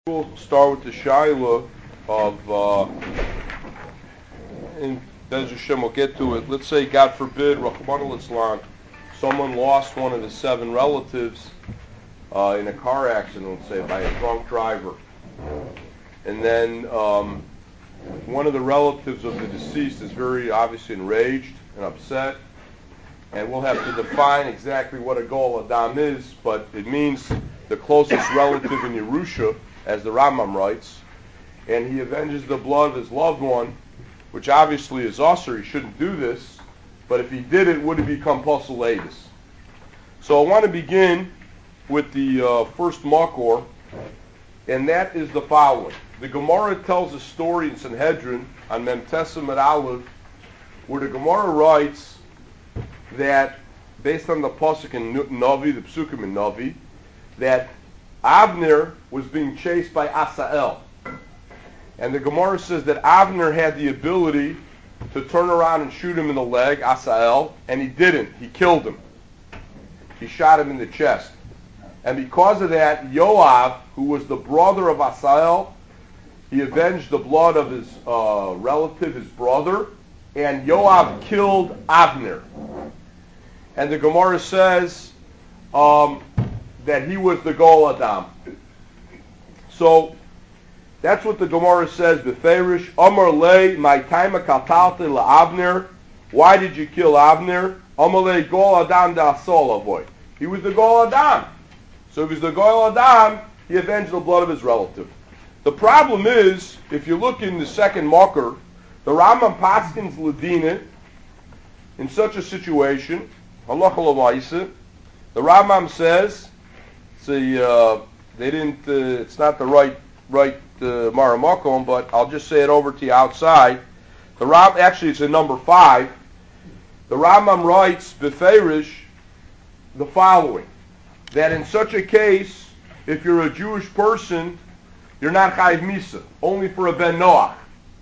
We'll start with the Shaila of, and Bez Hashem will get to it. Let's say, God forbid, Rachmana litzlan, someone lost one of his 7 relatives in a car accident, let's say, by a drunk driver. And then one of the relatives of the deceased is very obviously enraged and upset. And we'll have to define exactly what a Goel Adam is, but it means the closest relative in Yerusha, as the Rambam writes, and he avenges the blood of his loved one, which obviously is usher. He shouldn't do this, but if he did it, would it become Pasul Eidus? So I want to begin with the first Makor, and that is the following. The Gemara tells a story in Sanhedrin on Mem Tesem at Aleph, where the Gemara writes that, based on the Pasuk in Navi, the Psukim in Navi, that Avner was being chased by Asael. And the Gemara says that Avner had the ability to turn around and shoot him in the leg, Asael, and he didn't. He killed him. He shot him in the chest. And because of that, Yoav, who was the brother of Asael, he avenged the blood of his relative, his brother, and Yoav killed Avner. And the Gemara says that he was the Goel Adam. So that's what the Gemara says. Beferish Amar Le my time katalti laAvner. Why did you kill Avner? Amar Le Goel Adam da Asol avoy. He was the Goel Adam. So if he's the Goel Adam, he avenged the blood of his relative. The problem is, if you look in the second Makor, the Rambam paskins Ladina in such a situation. Halacha l'maisa. The Rambam says, they didn't. It's not the right Maramakom, but I'll just say it over to you outside. Actually, it's in number 5. The Rambam writes beferish the following: that in such a case, if you're a Jewish person, you're not chayiv misa, only for a ben noach.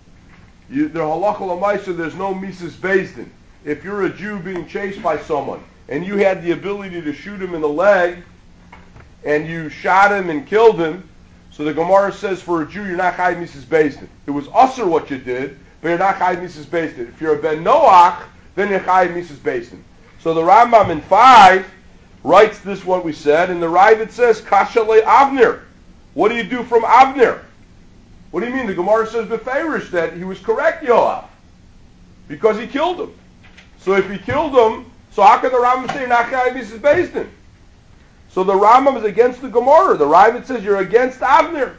The halacha l'maisa, there's no misas beis din. If you're a Jew being chased by someone and you had the ability to shoot him in the leg, and you shot him and killed him, so the Gemara says for a Jew, you're not chayiv misas beis din. It was usher what you did, but you're not chayiv misas beis din. If you're a ben noach, then you're chayiv misas beis din. So the Rambam in 5 writes this, what we said, and the Ravid says, Kasha le Avner. What do you do from Avner? What do you mean? The Gemara says beferish that he was correct, Yoav, because he killed him. So if he killed him, so how can the Rambam say not chayiv misas beis din? So the Rambam is against the Gemara. The Ravid says you're against Avner.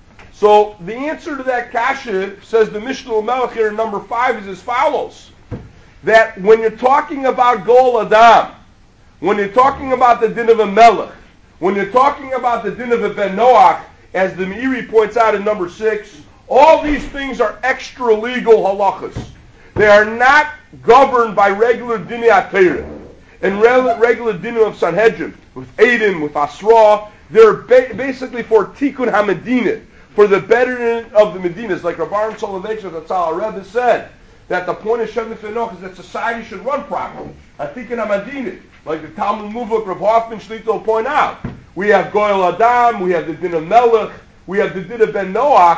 So the answer to that kasha, says the Mishnah Melech here in number 5, is as follows: that when you're talking about Goel Adam, when you're talking about the din of a Melech, when you're talking about the din of a Ben Noach, as the Meiri points out in number 6, all these things are extra legal halachas. They are not governed by regular dinei HaTorah and regular dinei of Sanhedrin, with Eidim, with Asra. They're basically for Tikkun HaMedina, for the betterment of the Medinas. Like Rabban Soloveitch of the Tzal Rebbe said, that the point of Shevet Enoch is that society should run properly. A Tikkun HaMedina, like the Talmud Muvak, Rav Hoffman Shlita will point out. We have Goel Adam, we have the din of Melech, we have the din of Ben Noach.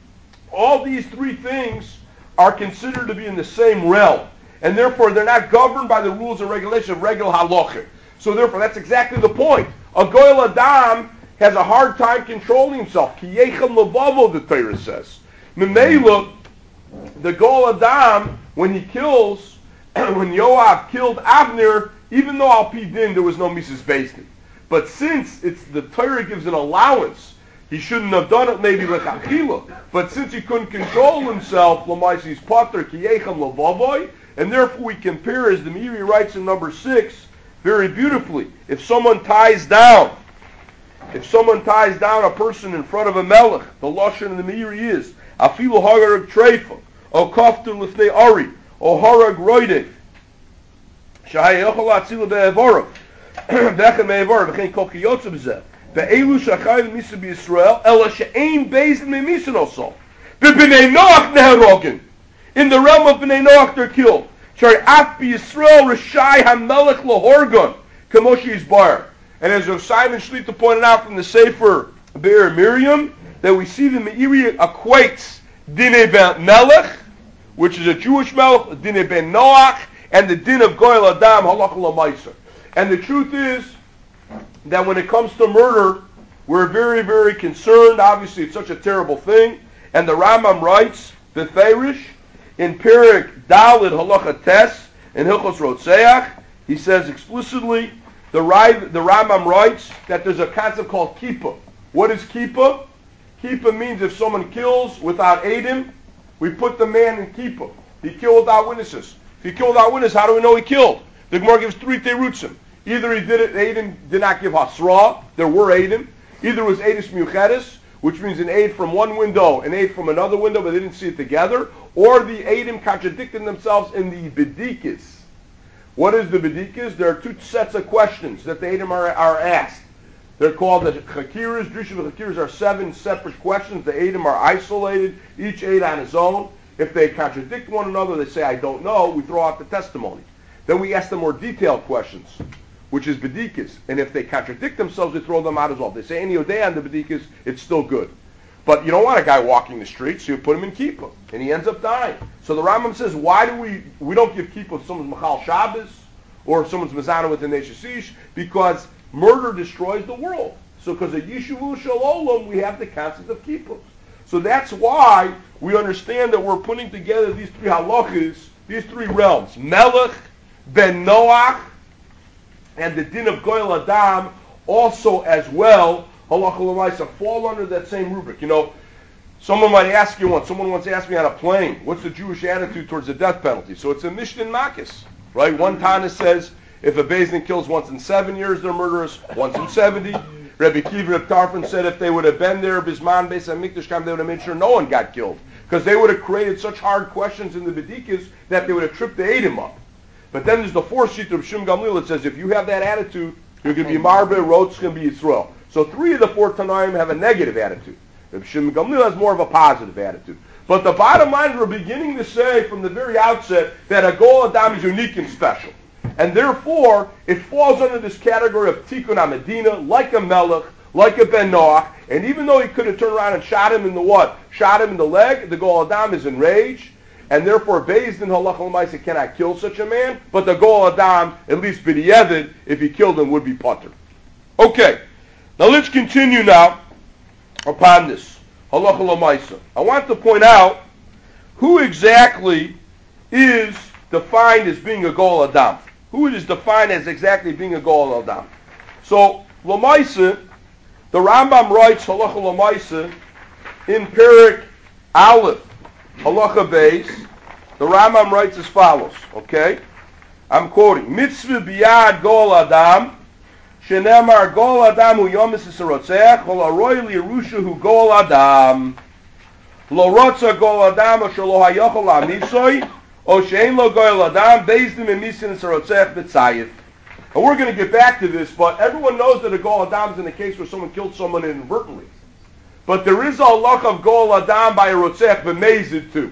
All these 3 things are considered to be in the same realm, and therefore they're not governed by the rules and regulations of regular halacha. So therefore, that's exactly the point. A Goel Adam has a hard time controlling himself. Ki yechem levavo, the Torah says. Memela, the Goel Adam, when he kills, when Yoav killed Avner, even though al pi din there was no misas beis din, but since it's the Torah gives an allowance, he shouldn't have done it maybe like achila, but since he couldn't control himself, l'maisa he's pater ki yechem levavoy, and therefore we compare, as the Meiri writes in number 6, very beautifully. If someone ties down a person in front of a melech, the lashon in the Meiri is afilu harag treifa, o kafter lifnei ari, o harag roidef, shahayachol atzila be'evorav, v'echem be'evorav, v'chein kol kiyotze b'zeh, ve'elu shachayim misa b'Yisrael, ela she'ein beis me'misan also, v'b'nei Noach neherogin. In the realm of Bnei Noach, they're killed. Shari af b'Yisrael rishai hamelech lahorgon kamoshi yisbar. And as Rav Simon Shlita pointed out from the Sefer Be'er Miriam, that we see the Meiri equates Dine ben Melech, which is a Jewish Melech, Dine ben Noach, and the Din of Goyal Adam, Halacha L'Maisa. And the truth is that when it comes to murder, we're very, very concerned. Obviously, it's such a terrible thing. And the Rambam writes, Beferish, in Perek Dalid Halacha Tes, in Hilchos Rotzeach, he says explicitly, the Rambam writes that there's a concept called Kippah. What is Kippah? Kippah means if someone kills without Eidim, we put the man in Kippah. He killed without witnesses. If he killed without witnesses, how do we know he killed? The Gemara gives three terutzim. Either he did it, Eidim did not give Hasra, there were Eidim. Either it was Eidus Miuchedes, which means an aid from one window, an aid from another window, but they didn't see it together. Or the Eidim contradicted themselves in the Bedikas. What is the Bedikas? There are two sets of questions that the Eidim are asked. They're called the Chakiras. Drishim and Chakiras are 7 separate questions. The Eidim are isolated, each Eid on his own. If they contradict one another, they say, I don't know, we throw out the testimony. Then we ask them more detailed questions, which is Bedikas. And if they contradict themselves, we throw them out as well. If they say any Odeh on the Bedikas, it's still good. But you don't want a guy walking the streets, so you put him in Kippah, and he ends up dying. So the Rambam says, why do we don't give Kippah if someone's Machal Shabbos, or if someone's Mazana with the Neshasish? Because murder destroys the world. So because of Yishuvu Shalom, we have the concept of Kippah. So that's why we understand that we're putting together these three halachas, these three realms, Melech, Ben Noach, and the Din of Goyal Adam, also as well, Halacha L'Maisa, fall under that same rubric. You know, someone might ask you once, someone once asked me on a plane, what's the Jewish attitude towards the death penalty? So it's a Mishnah in Makis, right? One Tana says, if a Beis Din kills once in 7 years, they're murderers, once in 70. Rabbi Kiva Reb Tarfon said if they would have been there, Bisman, Beis HaMikdash, they would have made sure no one got killed. Because they would have created such hard questions in the Bedikas that they would have tripped the Eidim up. But then there's the fourth sheet of Shim Gamliel that says if you have that attitude, you're going to be Marbe, Rotz going to be Yisrael. So 3 of the 4 Tanaim have a negative attitude. Shim Gamliel has more of a positive attitude. But the bottom line is we're beginning to say from the very outset that a Goel Adam is unique and special. And therefore, it falls under this category of Tikkun HaMedina, like a Melech, like a Ben Noach. And even though he could have turned around and shot him in the what? Shot him in the leg, the Goel Adam is enraged. And therefore, Beis Din Halacha L'Maisa cannot kill such a man. But the Goel Adam, at least B'di'evid, if he killed him, would be Pater. Okay. Now let's continue now upon this. Halacha L'Maisa. I want to point out who exactly is defined as being a Goel Adam. Who is defined as exactly being a Goel Adam. So, L'Maisa, the Rambam writes Halacha L'Maisa in Perek Aleph, Halacha Beis. The Rambam writes as follows, okay? I'm quoting, Mitzvah biyad Goel Adam, Shenemar Goel Adam hu yomis yisarotzeach, Kol aroi lirusha hu Goel Adam, Lo rotza Goel Adam, Asher lo hayochol la'amisoi, O she'en lo Goel Adam, Beis Din memisin yisarotzeach b'tzayif. And we're going to get back to this, but everyone knows that a Goel Adam is in a case where someone killed someone inadvertently. But there is a halach of Goel Adam by a Rotzeach b'mezid too.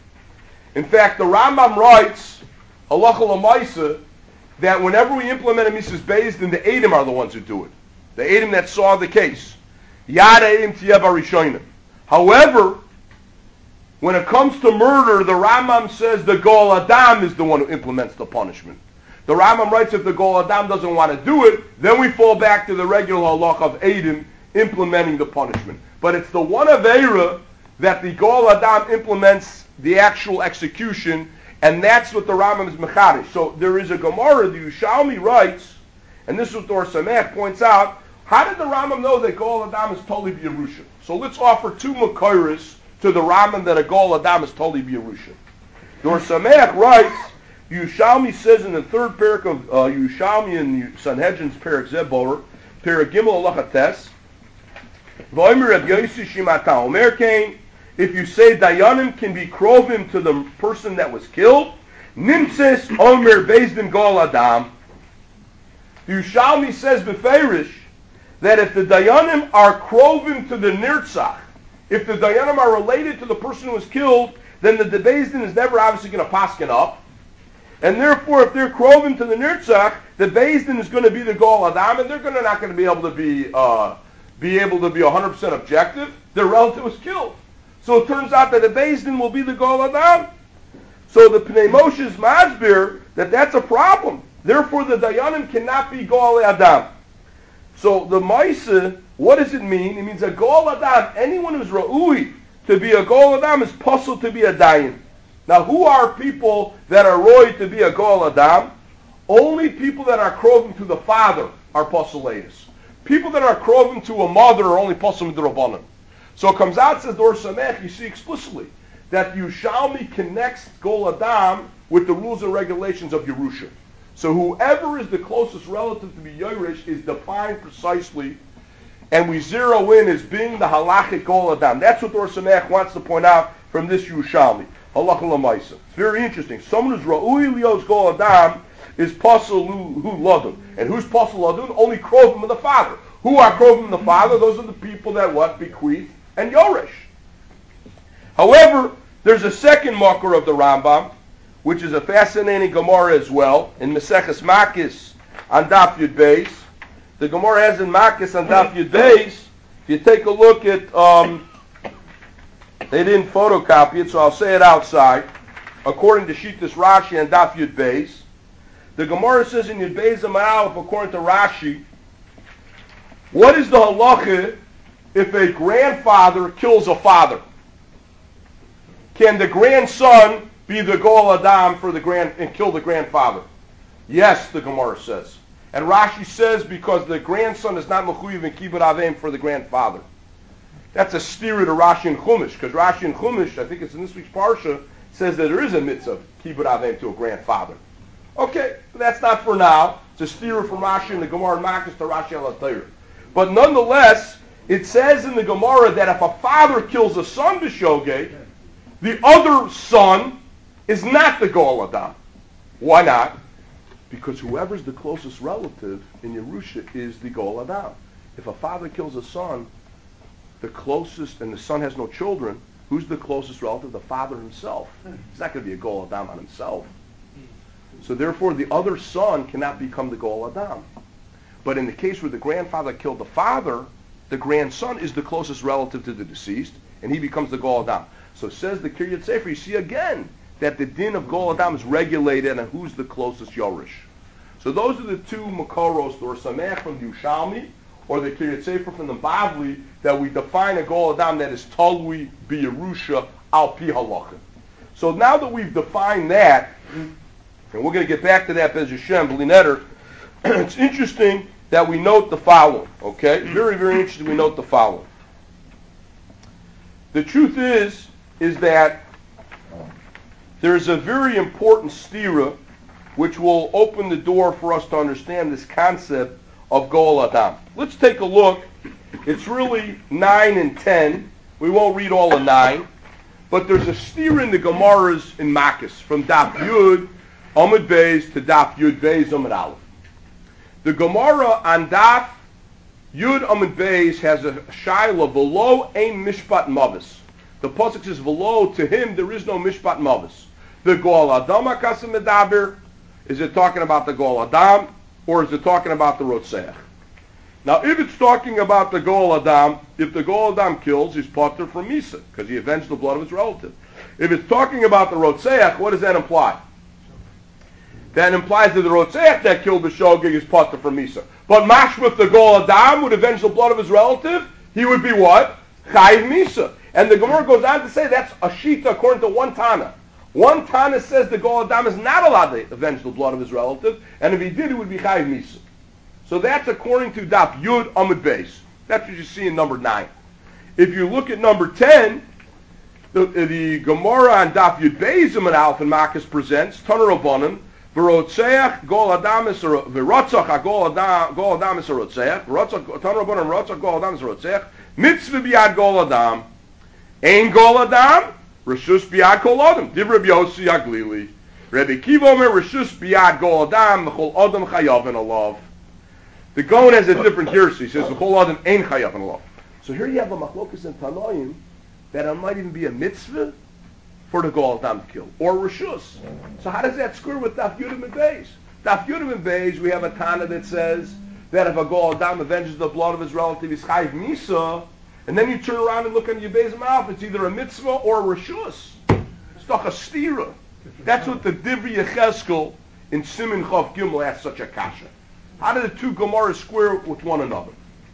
In fact, the Rambam writes, Halacha L'Maisa, that whenever we implement a Mises Beis Din, the Eidim are the ones who do it. The Eidim that saw the case. Yad Eidim Tiyeh Barishonim. However, when it comes to murder, the Rambam says the Goel Adam is the one who implements the punishment. The Rambam writes if the Goel Adam doesn't want to do it, then we fall back to the regular halach of Eidim implementing the punishment. But it's the one Aveira that the Goel Adam implements the actual execution, and that's what the Rambam is mechadish. So there is a Gemara, the Yushalmi writes, and this is what Dor Samech points out, how did the Rambam know that Goel Adam is totally b'Yerusha? So let's offer 2 Makairis to the Rambam that a Goel Adam is totally b'Yerusha. Dor Samech writes, Yushalmi says in the 3rd parak of Yushalmi in Sanhedrin's parak Zebor, parak Gimel Halacha Tes, V'omer Reb Yosi Shimata Omer Kain, if you say Dayanim can be krovim to the person that was killed, Nimtzes Omer Beis Din Goel Adam. Yushalmi says beferish that if the Dayanim are krovim to the Nirtzach, if the Dayanim are related to the person who was killed, then the Beis Din is never obviously going to paskin up. And therefore, if they're krovim to the Nirtzach, the Beis Din is going to be the Goel Adam, and they're not going to be able to be 100% objective. their relative was killed. So it turns out that the Beis Din will be the Gol Adam. So the Pnei Moshe is masbir that that's a problem. Therefore, the Dayanim cannot be Gol Adam. So the Maisa, what does it mean? It means a Gol Adam. Anyone who's Ra'ui to be a Gol Adam is possible to be a Dayan. Now, who are people that are Roy to be a Gol Adam? Only people that are Krovim to the father are Posulatus. People that are Krovim to a mother are only Posul Midrabanan. So it comes out, says Dor Samech, you see explicitly that Yerushalmi connects Gol Adam with the rules and regulations of Yerusha. So whoever is the closest relative to be Yerush is defined precisely, and we zero in as being the halachic Gol Adam. That's what Dor Samech wants to point out from this Yerushalmi. Halacha l'maisa. It's very interesting. Someone who's Ra'ui Lios Gol Adam is Pasul Hu Ladun. And who's Pasul Ladun? Only Krovim of the father. Who are Krovim of the father? Those are the people that what? Bequeath and Yoresh. However, there's a second makor of the Rambam, which is a fascinating Gemara as well, in Maseches Makis on Daf Yud Beis. The Gemara has in Makis on Daf Yud Beis, if you take a look at, they didn't photocopy it, so I'll say it outside. According to Shittas Rashi and Daf Yud Beis, the Gemara says in Yud Beis Amar Aleph, according to Rashi, what is the halacha if a grandfather kills a father? Can the grandson be the Gol Adam for the and kill the grandfather? Yes, the Gemara says. And Rashi says because the grandson is not mechuyev in kibbud avim for the grandfather. That's a steer to Rashi and Chumash, because Rashi and Chumash, I think it's in this week's Parsha, says that there is a mitzvah kibbud avim to a grandfather. Okay, that's not for now. It's a steer from Rashi and the Gemara and Makis to Rashi al-Atayr. But nonetheless, it says in the Gemara that if a father kills a son b'shogeg, the other son is not the Gol Adam. Why not? Because whoever's the closest relative in Yerusha is the Gol Adam. If a father kills a son, the closest, and the son has no children, who's the closest relative? The father himself. He's not going to be a Gol Adam on himself. So therefore, the other son cannot become the Gol Adam. But in the case where the grandfather killed the father, the grandson is the closest relative to the deceased, and he becomes the Gol Adam. So says the Kiryat Sefer, you see again that the din of Gol Adam is regulated and who's the closest Yoresh. So those are the two Makoros, or Samech from the Yerushalmi, or the Kiryat Sefer from the Bavli, that we define a Gol Adam that is Talui B'Yerusha Al Pi Halacha. So now that we've defined that, and we're going to get back to that Bez Hashem, B'li it's interesting that we note the following, okay? Very, very interesting we note the following. The truth is that there's a very important stira which will open the door for us to understand this concept of Gol Adam. Let's take a look. It's really 9 and 10. We won't read all of 9. But there's a stira in the Gemaras in Makis, from Daf Yud Amud Beis to Daf Yud Beis Amud Aleph. The Gemara on Daf Yud Amud Beis has a shaila below ein mishpat mavis. The pasuk says below, to him there is no mishpat mavis. The Gol Adam HaKasim Medaber, is it talking about the Gol Adam, or is it talking about the Rotzeach? Now, if it's talking about the Gol Adam, if the Gol Adam kills, he's patur from Misa, because he avenged the blood of his relative. If it's talking about the Rotzeach, what does that imply? That implies that the Rotzeach that killed the Shogeg is patur from Misa. But Mashmith, the Gol Adam, would avenge the blood of his relative, he would be what? Chayiv Misa. And the Gemara goes on to say that's a shita according to one Tana. One Tana says the Gol Adam is not allowed to avenge the blood of his relative, and if he did, it would be Chayiv Misa. So that's according to Daf Yud Amud Beis. That's what you see in number 9. If you look at number 10, the Gemara on Daf Yud Beis Amud Aleph and Makis presents Taner Rabbanan v'rotzeach Gol Adam is v'rotzach Gol Adam is rotzeach Taner Rabbanan rotzach Gol Adam is rotzeach mitzvah biad Gol Adam ein Gol Adam reshus biad Kol Adam div Rabbi Yossi Aglili Rabbi Kiva Omer reshus biad Gol Adam v'chol Adam chayavin alav. The Gaon has a different heresy. He says v'chol Adam ein chayavin alav. So here you have a machlokas in Tanoim that it might even be a mitzvah for the Gol Adam to kill, or reshus. So how does that square with Daf Yud Amud Beis? Daf Yud Amud Beis, we have a Tana that says that if a Gol Adam avenges the blood of his relative, he's Chayiv Misa, And then you turn around and look on your Beis Ma'af, it's either a mitzvah or a reshus. It's doch a stira. That's what the Divri Yecheskel in Siman Chav Gimel asks such a kasha. How do the two Gemaras square with one another?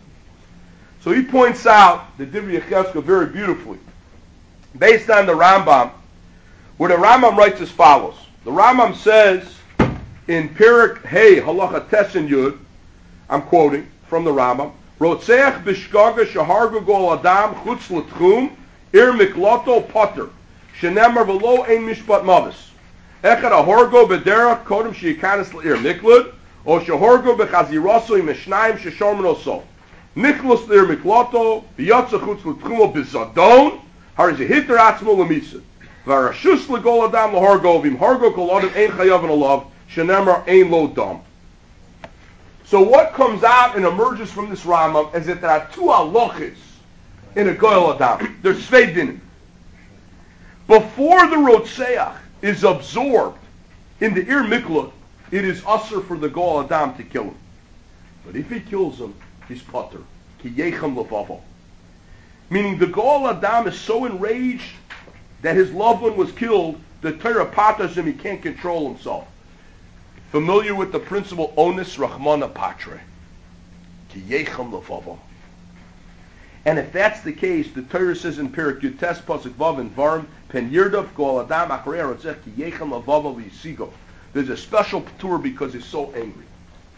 So he points out the Divri Yecheskel very beautifully, based on the Rambam, where the Rambam writes as follows. The Rambam says in Perek Hey Halacha Tesen Yud, I'm quoting from the Rambam, Rotzeach b'shgaga shahargu gol adam chutz l'tchum ir mikloto potter shenemar v'lo ein mishpat mavis echad ahorgo b'derach kodem sheikanis l'ir miklud o shahorgo b'chaziraso im eshnayim sheshormen oso niklos l'ir mikloto v'yotza chutz l'tchum b'zadon hariz yehiter atzmo l'misa v'arashus l'gol adam l'horgo v'im horgo kol adam ein chayav v'nolav shenemar ein lo dam. So what comes out and emerges from this Rambam is that there are two halachas in a goyal adam. There's svei dinim. Before the rotzeach is absorbed in the ir miklut, it is usher for the goyal adam to kill him. But if he kills him, he's potter. Ki yechem levavo. Meaning the goyal adam is so enraged that his loved one was killed, the Torah paters him, he can't control himself. Familiar with the principle onus rachmana patre, ki yechem lefavo. And if that's the case, the Torah says in Perek Yutes Pasuk Vav and Varim pen yirdav kol adam acharei rotzech ki yechem lefavo v'yisigo. There's a special patur because he's so angry.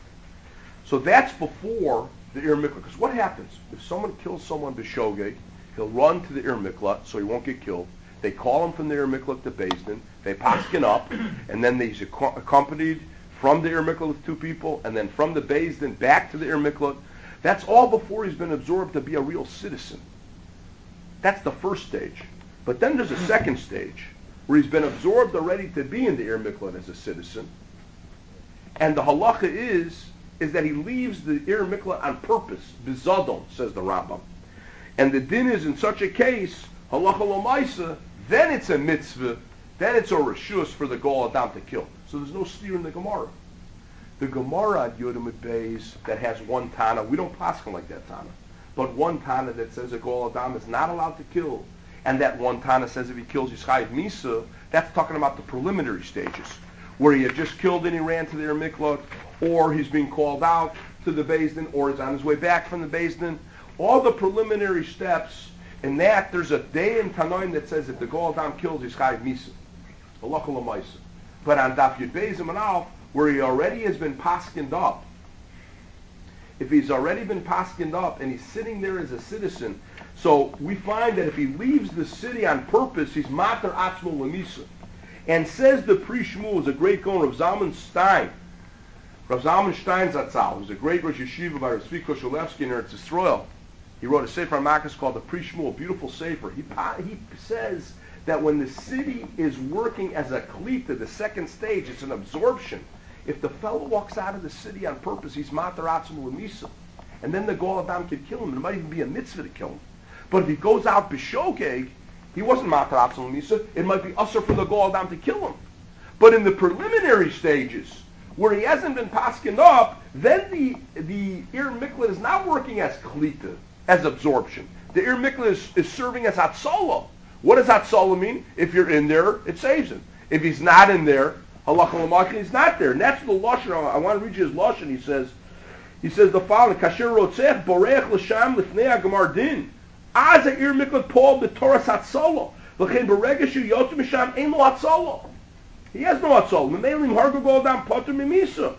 So that's before the ir miklat. Because what happens if someone kills someone b'shogeg? He'll run to the ir miklat so he won't get killed. They call him from the ir miklat to Beis Din. They paskin up, and then he's accompanied from the ir miklat with two people, and then from the Beis Din back to the ir miklat. That's all before he's been absorbed to be a real citizen. That's the first stage. But then there's a second stage where he's been absorbed already to be in the ir miklat as a citizen. And the halacha is that he leaves the ir miklat on purpose, bizadon, says the Rambam. And the din is in such a case, halacha l'maisa, then it's a mitzvah, then it's a reshus for the Gol Adam to kill. So there's no steer in the Gemara. The Gemara at Yodam Beis that has one Tana, we don't paskin like that Tana, but one Tana that says a Gol Adam is not allowed to kill, and that one Tana says if he kills he's chayiv misa, that's talking about the preliminary stages, where he had just killed and he ran to the ir miklat, or he's being called out to the Beis Din, or he's on his way back from the Beis Din. All the preliminary steps, in that there's a day in Tanoim that says if the Gol Adam kills he's chayiv misa. Halacha l'maisa. But on Daf Yud Beis and Alf, where he already has been paskined up, if he's already been paskined up and he's sitting there as a citizen, so we find that if he leaves the city on purpose, he's mater atzmo l'misa. And says the Pri Shmuel, is a great Gaon, Rav Zalman Stein. Rav Zalman Stein Zatzal, who's a great Rosh Yeshiva by Rav Tzvi Koshelevsky in Eretz Yisrael. He wrote a Sefer HaMakkos called the Pri Shmuel, a beautiful Sefer. He says that when the city is working as a klita, the second stage, it's an absorption. If the fellow walks out of the city on purpose, he's mater atzmo l'misa. And then the Gol Adam could kill him. It might even be a mitzvah to kill him. But if he goes out b'shogeg, he wasn't mater atzmo l'misa. It might be usher for the Gol Adam to kill him. But in the preliminary stages, where he hasn't been paskined up, then the ir miklat is not working as klita, as absorption. The ir miklat is serving as hatzalah. What does hatzalah mean? If you're in there, it saves him. If he's not in there, halacha l'maisa, he's not there. And that's the lashon. I want to read you his lashon. He says the following: Kasher rotzech borech l'sham lifnei hagamar din. Az ir miklat paul b'toras hatzalah. L'chein beregeshu yotzim misham ein lo hatzalah. He has no hatzalah. Memelim hargo Gol Adam poter mimisa.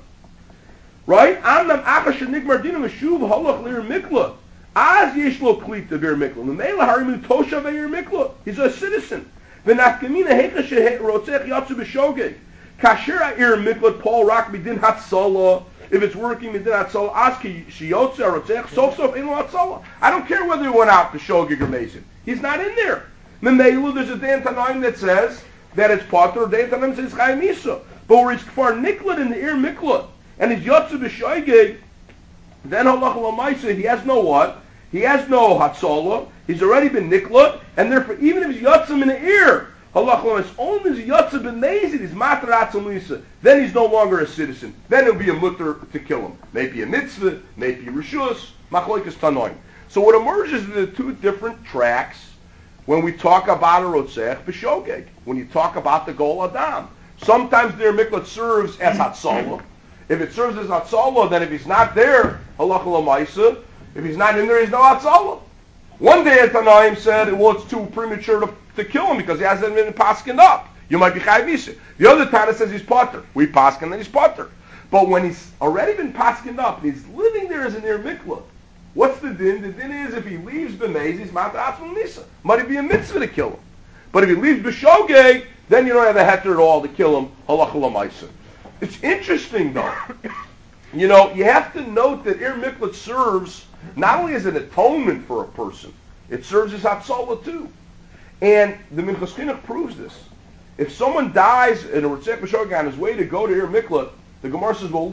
Right? Amnam achash nigmar din v'shuv halach l'ir miklat. Az yesh lo klita v'ir miklat. Memela harimu toshav v'ir miklat. He's a citizen. V'nafkamina hecha sherotzech yatsu b'shogeg. Kasher ha'ir miklat Paul rak midin hatzalah. If it's working midin hatzalah, az ki shiyotze rotzech sof sof ein lo hatzalah. I don't care whether he went out b'shogeg or mason. He's not in there. Memela, there's a Dan Tanaim that says that it's potter, or Dan Tanaim says chayim misa. But where he's kfar niklat in the ir miklat, and he's yotze b'shogeg, then halacha l'maisa, he has no what? He has no hatzalah. He's already been niklat, and therefore, even if he's yotzim in the ear, halacha l'maisa, only if he's yotzim ben mezid, he's mater atzim lisa. Then he's no longer a citizen. Then it'll be a mutter to kill him. Maybe a mitzvah, maybe a reshus, machloikas tanoim. So what emerges are the two different tracks when we talk about a Rotzech B'Shogeg, when you talk about the Gol Adam. Sometimes their miklat serves as Hatzalah. If it serves as Hatzalah, then if he's not there, Halacha L'Maisa, if he's not in there, he's no Hatzalah. One day Tanaim said, well, it's too premature to kill him because he hasn't been paskined up. You might be Chayav Misa. The other Tana says he's Potter. We paskin and he's Potter. But when he's already been paskined up and he's living there as an Ir Mikla, what's the din? The din is if he leaves B'meiz, he's Matar Atzmul Nisa. Might it be a mitzvah to kill him? But if he leaves B'Shogeg, then you don't have the heter at all to kill him. Halacha L'Maisa. It's interesting though. You know, you have to note that Ir Miklat serves not only as an atonement for a person, it serves as Hatzalah too. And the Minchas Chinuch proves this. If someone dies in a Ritzech B'Shogeg on his way to go to Ir Miklat, the Gemara says, well,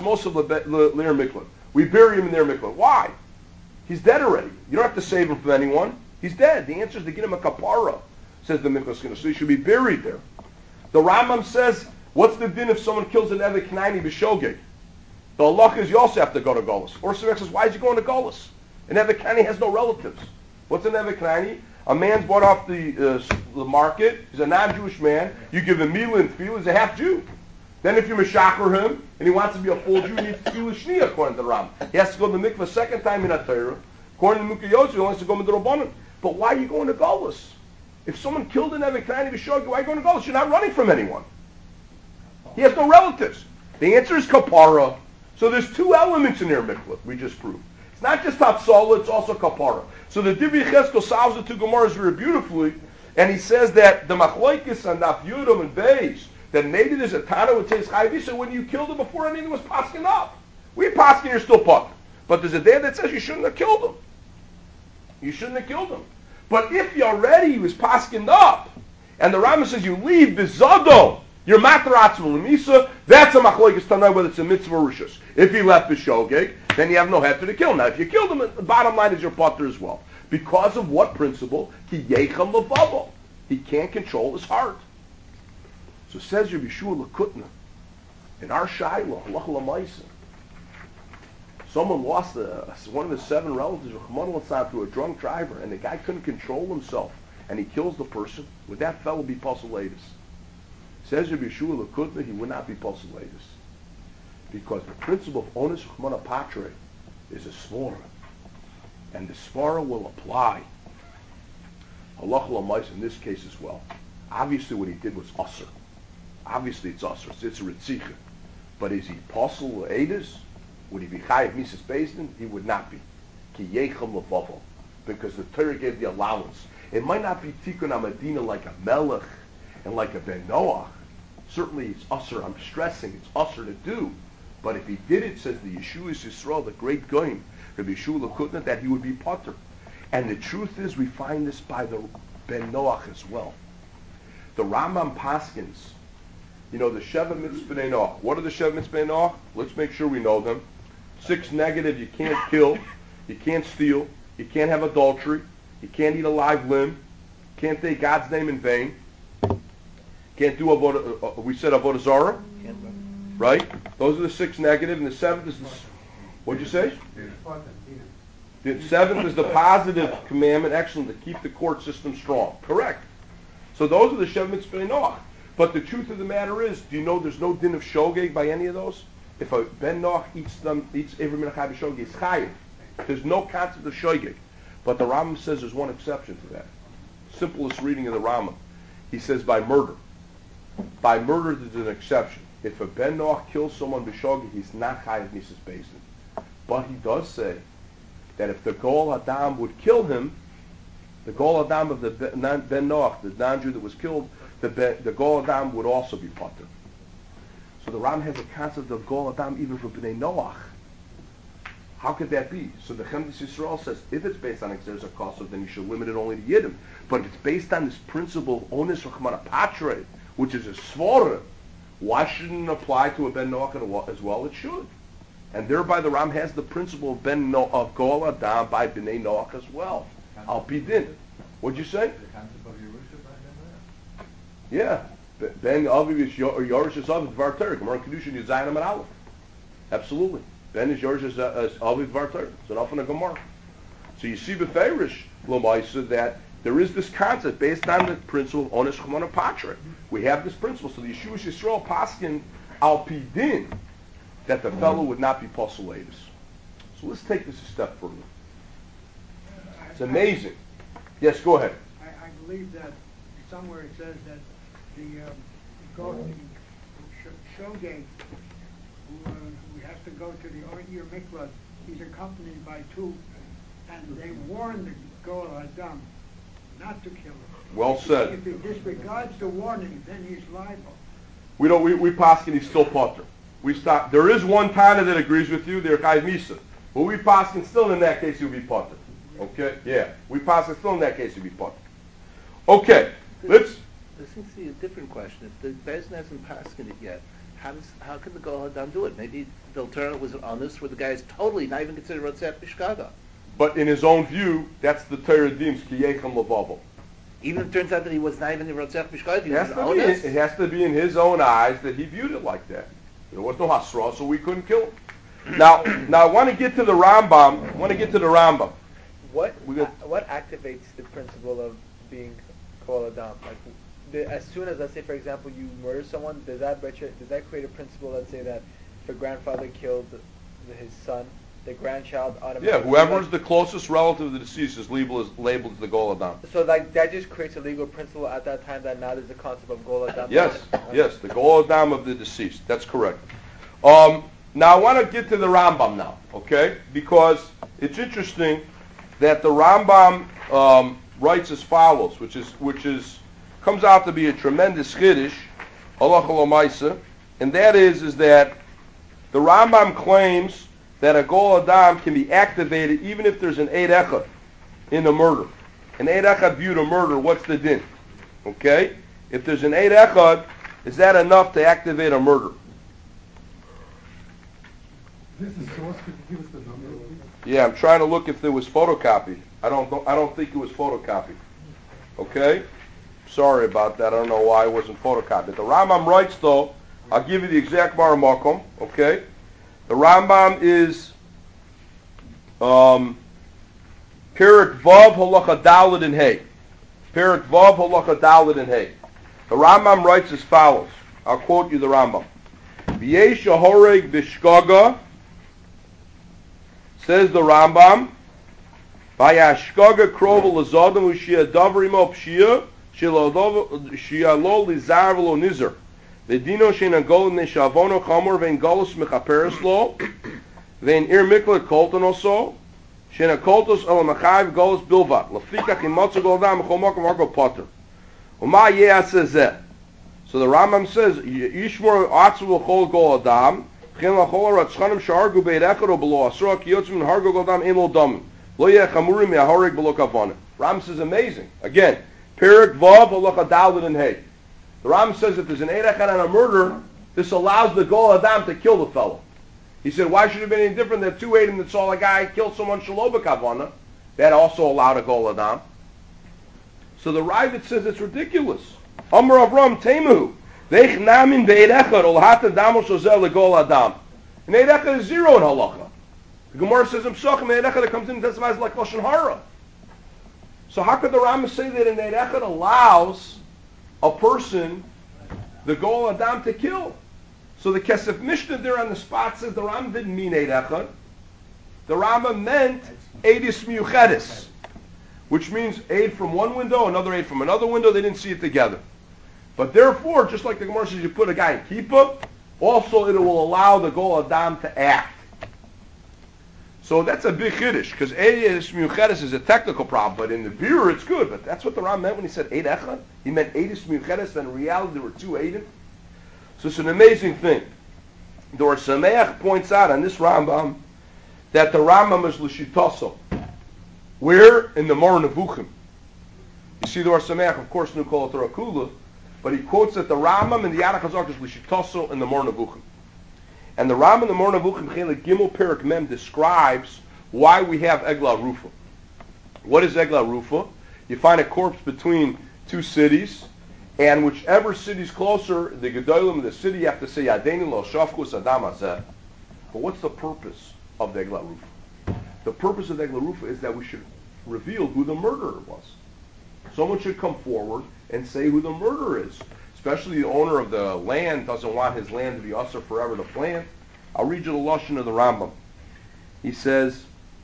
we bury him in Ir Miklat. Why? He's dead already. You don't have to save him from anyone. He's dead. The answer is to get him a kapara, says the Minchas Chinuch. So he should be buried there. The Rambam says, what's the din if someone kills an Eved Knaini B'Shogeg? The halach is you also have to go to Golis. Or Sivek says, why is he going to Golis? An Eved Knaini has no relatives. What's an Eved Knaini? A man's bought off the market. He's a non-Jewish man. You give him Mila and Tefillah. He's a half Jew. Then if you mishaper him and he wants to be a full Jew, he needs Tefillah Shniya according to the Ram. He has to go to the mikveh a second time in Torah. According to Mukha Yosef, he wants to go to the Rabbanim. But why are you going to Golis? If someone killed an Eved Knaini B'Shogeg, why are you going to Golis? You're not running from anyone. He has no relatives. The answer is kapara. So there's two elements in Ir Miklat we just proved. It's not just Hatzalah, it's also kapara. So the Divrei Cheskel solves the two Gemaras very beautifully, and he says that the Machlokes and Daf Yudam and Beis, that maybe there's a Tana which says Chayav so when you killed him before anything was paskin up. We paskin, you're still pot. But there's a day that says you shouldn't have killed him. You shouldn't have killed him. But if you already was paskin up, and the Rambam says you leave bizado, you're matar atzmul misa, that's a machlokes tanai whether it's a mitzvah or rishus. If he left b'shogeg, then you have no heter to kill him. Now if you killed him, the bottom line is your potter as well. Because of what principle? Ki yecham levavo. He can't control his heart. So says Rabbi Yeshua Lakutna, in our Shiloh, Halacha L'Maisa, someone lost one of his 7 relatives, through a drunk driver, and the guy couldn't control himself, and he kills the person. Would that fellow be Pasulatus? Says Rabbi Yeshua Lakutna, he would not be Pasulatus. Because the principle of Onus Chumana Patre is a svara. And the svara will apply Halacha L'Maisa in this case as well. Obviously what he did was Asr. Obviously it's Asr, it's a Ritzicha. But is he Pasul Eidos? Would he be Chayav Mises Bezdin? He would not be. Ki Yecham Levavo. Because the Torah gave the allowance. It might not be Tikkun HaMedina like a Melech and like a Ben Noach. Certainly it's Asr, I'm stressing, it's Asr to do. But if he did it, says the Yeshuas Yisrael, the great Goyim, Rabbi Yeshua Lakutna, that he would be Potter. And the truth is, we find this by the Ben Noach as well. The Rambam Paskins, you know, the Sheva Mitzvah Noach. What are the Sheva Mitzvah Noach? Let's make sure we know them. 6 negative, you can't kill, you can't steal, you can't have adultery, you can't eat a live limb, can't take God's name in vain, can't do we said Avodah Zarah, right? Those are the 6 negative, and the 7th is the, what'd you say? The 7th is the positive commandment, excellent, to keep the court system strong. Correct. So those are the Sheva Mitzvah Noach. But the truth of the matter is, do you know there's no din of shogeg by any of those? If a Ben Noach eats every minute of shogeg, it's chayiv. There's no concept of shogeg. But the Rambam says there's one exception to that. Simplest reading of the Rambam. He says by murder. By murder there's an exception. If a Ben Noach kills someone b'shogeg, he's not chayiv Mises Bezdin. But he does say that if the Gol Adam would kill him, the Gol Adam of the Ben Noach, the non-Jew that was killed, the Gol Adam would also be potter. So the Ram has a concept of Gol Adam even for Bnei Noach. How could that be? So the Chemdas Yisrael says if it's based on Exerzah Kosov, then you should limit it only to Yiddim. But if it's based on this principle of Onis Rachmana Patre, which is a svara, why shouldn't it apply to a Ben Noach as well? It should. And thereby the Ram has the principle of of Gol Adam by Bnei Noach as well. Al Pidin. What'd you say? Yeah. Ben Aviv is Yorish is Aviv Dvar Torah. Gemara Kedushin Yizayim and Aleph. Absolutely. Ben is Yorish is Aviv Dvar Torah. It's enough in a Gemara. So you see beferish l'maisa that there is this concept based on the principle of onesh chumana patra. We have this principle. So the Yeshua Yisrael paskin al pidin that the fellow would not be posulatus. So let's take this a step further. It's amazing. Yes, go ahead. I believe that somewhere it says that the shogeg who has to go to the Or Miklat, he's accompanied by two, and they warn the Goel Hadam not to kill him. Well said. If he disregards the warning, then he's liable. We paskin he's still potter. We stop. There is one Tana that agrees with you. They're Chayv Misa, but we paskin still in that case he'll be potter. Okay, yeah, we paskin still in that case he'll be potter. Okay, let's. There seems to be a different question. If the Beis Din hasn't paskin it yet, how can the Goel Hadam do it? Maybe they'll turn it was an honest where the guy is totally not even considered Rotzach Bishkaga. But in his own view, that's the Torah deems Kiyechem Levavo. Even if it turns out that he was not even the Rotzach Bishkaga, he It was honest. It has to be in his own eyes that he viewed it like that. There was no Hasra, so we couldn't kill him. Now I want to get to the Rambam. What activates the principle of being Kol Adam? Like, as soon as, let's say, for example, you murder someone, does that create a principle? Let's say that if a grandfather killed his son, the grandchild automatically. Yeah, whoever is the closest relative to the deceased is labeled as the Gol Adam. So, like, that just creates a legal principle at that time that now there's a concept of Gol Adam. Yes, the Gol Adam of the deceased. That's correct. Now I want to get to the Rambam now, okay? Because it's interesting that the Rambam writes as follows, which is comes out to be a tremendous chiddush, halacha l'maisa, and that is that the Rambam claims that a Gol Adam can be activated even if there's an Eid Echad in a murder. An Eid Echad viewed a murder, what's the din? Okay? If there's an Eid Echad, is that enough to activate a murder? This is source. Could you give us the number? Yeah, I'm trying to look if there was photocopied. I don't think it was photocopied. Okay? Sorry about that. I don't know why it wasn't photocopied. The Rambam writes though, I'll give you the exact Maramakom, okay? The Rambam is Perik Vav Halacha Daled and Hay. Perik Vav Halacha Daled and Hay. The Rambam writes as follows. I'll quote you the Rambam. V'yesh Horeg Bishkaga, says the Rambam, Vayashkaga Krova Lazadam Ushia Davrimo Pshia Shia Lo Lizar V'lo Nizar. V'dino she'na golem ne'shavono chamor ve'in golus mechaperes lo ve'in ir mikla kolton oso she'na koltos ala mechayiv golus bilvat lefikach imotzu gol adam mechol mokum hargo potter u'ma ye'aseh zeh. So the Rambam says yishmor atzu l'chol gol adam v'chen l'chol haratzchanim she'hargu be'ed echad o below asura ki yotzim hargo gol adam ein lo damim lo yeh chamurim me'ahoreg below kavanim. Rambam says amazing. Again, Perik Vav halacha daled and hay. The Rambam says if there's an Eid Echad on a murder, this allows the Gol Adam to kill the fellow. He said, why should it have been any different than 2 Eidim that saw a guy kill someone Shelo b'Kavana? That also allowed a Gol Adam. So the Ravid says it's ridiculous. Amar Avram Temu, Veich Namin Be'Eid Echad Olhata Damo Shozel LeGol Adam. An Eid Echad is 0 in halacha. The Gemara says in Pesachim, an Eid Echad that comes in and testifies like Lashon Hara. So how could the Rambam say that an Eid Echad allows a person, the Gol Adam, to kill? So the Kesef Mishnah there on the spot says the Rambam didn't mean Eid Echad. The Rambam meant Eidis Miyuchedis, which means aid from one window, another aid from another window. They didn't see it together. But therefore, just like the Gemara says, you put a guy in Kippah, also it will allow the Gol Adam to act. So that's a big chiddush, because Eidis Miyuchedis is a technical problem, but in the Birur it's good. But that's what the Rambam meant when he said Eid Echad. He meant Eidis Miyuchedis, and in reality there were 2 Eidim. So it's an amazing thing. The Or Sameach points out on this Rambam that the Rambam is l'shitaso. Where? In the Mor Nevuchim. You see the Or Sameach, of course, Nukol Torah Kula, but he quotes that the Rambam and the Yad HaChazak is l'shitaso in the Mor Nevuchim. And the Rambam in the Mor Nevuchim Chelik Gimel Perik Mem describes why we have Egla Rufa. What is Egla Rufa? You find a corpse between 2 cities, and whichever city's closer, the Gedolim of the city, you have to say Yadeinu Lo Shafkus Adam Hazeh. But what's the purpose of the Egla Rufa? The purpose of the Egla Rufa is that we should reveal who the murderer was. Someone should come forward and say who the murderer is. Especially the owner of the land doesn't want his land to be usher forever to plant. I'll read you the Lashon of the Rambam. He says,